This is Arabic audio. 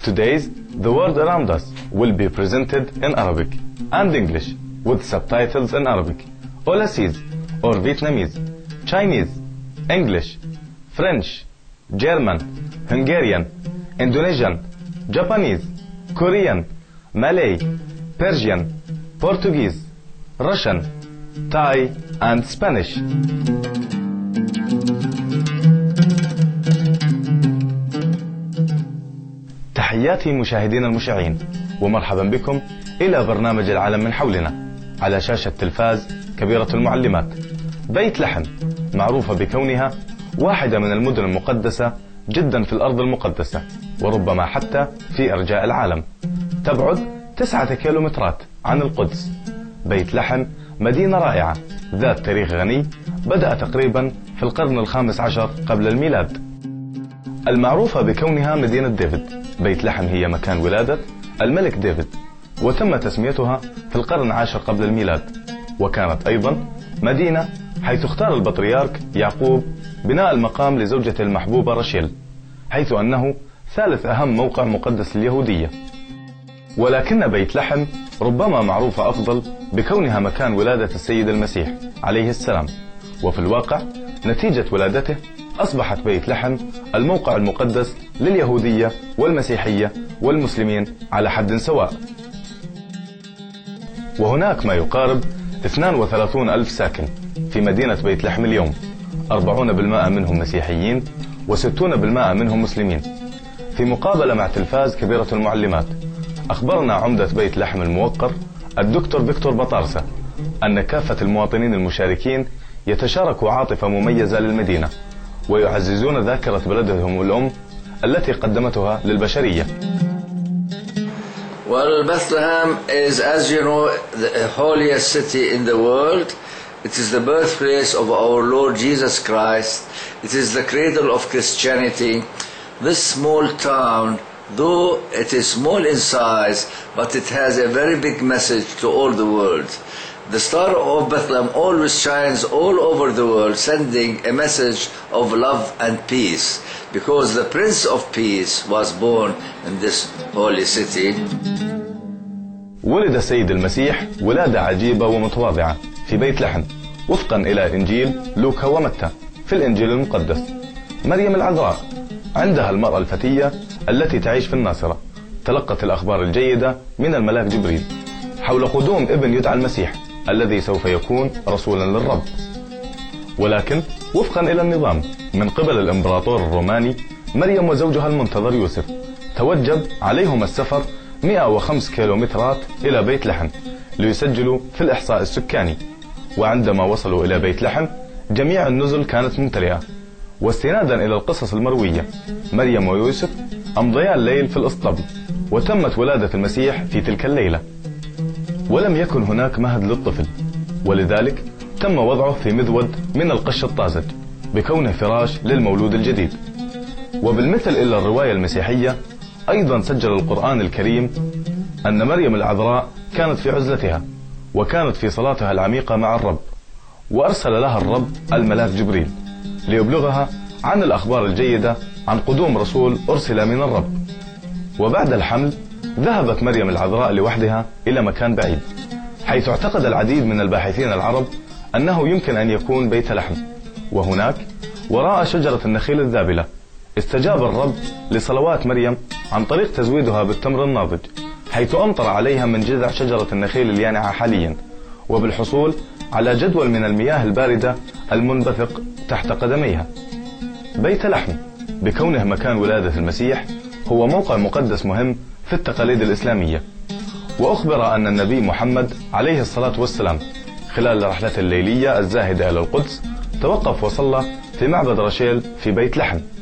Today, the world around us will be presented in Arabic and English with subtitles in Arabic, Aulasese or Vietnamese, Chinese, English, French, German, Hungarian, Indonesian, Japanese, Korean, Malay, Persian, Portuguese, Russian, Thai and Spanish. تحياتي مشاهدينا المشعين، ومرحبا بكم إلى برنامج العالم من حولنا على شاشة تلفاز كبيرة المعلمات. بيت لحم معروفة بكونها واحدة من المدن المقدسة جدا في الأرض المقدسة، وربما حتى في أرجاء العالم. تبعد 9 كيلومترات عن القدس. بيت لحم مدينة رائعة ذات تاريخ غني، بدأ تقريبا في القرن ال15 قبل الميلاد. المعروفة بكونها مدينة ديفيد، بيت لحم هي مكان ولادة الملك ديفيد، وتم تسميتها في القرن ال10 قبل الميلاد. وكانت أيضا مدينة حيث اختار البطريرك يعقوب بناء المقام لزوجته المحبوبة راشيل، حيث أنه ثالث أهم موقع مقدس لليهودية. ولكن بيت لحم ربما معروفة أفضل بكونها مكان ولادة السيد المسيح عليه السلام، وفي الواقع نتيجة ولادته أصبحت بيت لحم الموقع المقدس لليهودية والمسيحية والمسلمين على حد سواء. وهناك ما يقارب 32 ألف ساكن في مدينة بيت لحم اليوم، 40% منهم مسيحيين و60% منهم مسلمين. في مقابلة مع تلفاز كبيرة المعلمات، أخبرنا عمدة بيت لحم الموقر الدكتور فيكتور بطارسة أن كافة المواطنين المشاركين يتشاركوا عاطفة مميزة للمدينة، ويعززون ذاكرة بلدهم الأم التي قدمتها للبشرية. Well, Bethlehem is, as you know, the holiest city in the world. It is the birthplace of our Lord Jesus Christ. It is the cradle of Christianity. This small town, though it is small in size, but it has a very big message to all the world. The star of Bethlehem always shines all over the world, sending a message of love and peace, because the Prince of Peace was born in this holy city. ولد السيد المسيح ولادة عجيبة ومتواضعة في بيت لحم وفقا إلى إنجيل لوكا ومتى في الإنجيل المقدس. مريم العذراء عندها المرأة الفتية التي تعيش في الناصرة تلقت الأخبار الجيدة من الملاك جبريل حول قدوم ابن يدعى المسيح الذي سوف يكون رسولا للرب. ولكن وفقا إلى النظام من قبل الإمبراطور الروماني، مريم وزوجها المنتظر يوسف توجب عليهم السفر 105 كيلومترات إلى بيت لحم ليسجلوا في الإحصاء السكاني. وعندما وصلوا إلى بيت لحم جميع النزل كانت ممتلئة. واستنادا إلى القصص المروية، مريم ويوسف أمضيا الليل في الإسطبل، وتمت ولادة المسيح في تلك الليلة. ولم يكن هناك مهد للطفل، ولذلك تم وضعه في مذود من القش الطازج بكونه فراش للمولود الجديد. وبالمثل إلى الرواية المسيحية، أيضا سجل القرآن الكريم أن مريم العذراء كانت في عزلتها وكانت في صلاتها العميقة مع الرب، وأرسل لها الرب الملاك جبريل ليبلغها عن الأخبار الجيدة عن قدوم رسول أرسل من الرب. وبعد الحمل ذهبت مريم العذراء لوحدها إلى مكان بعيد، حيث اعتقد العديد من الباحثين العرب أنه يمكن أن يكون بيت لحم. وهناك وراء شجرة النخيل الذابلة استجاب الرب لصلوات مريم عن طريق تزويدها بالتمر الناضج، حيث أمطر عليها من جذع شجرة النخيل اليانعة حاليا، وبالحصول على جدول من المياه الباردة المنبثق تحت قدميها. بيت لحم بكونه مكان ولادة المسيح هو موقع مقدس مهم في التقاليد الإسلامية. وأخبر أن النبي محمد عليه الصلاة والسلام خلال رحلته الليلية الزاهدة إلى القدس توقف وصلى في معبد راشيل في بيت لحم.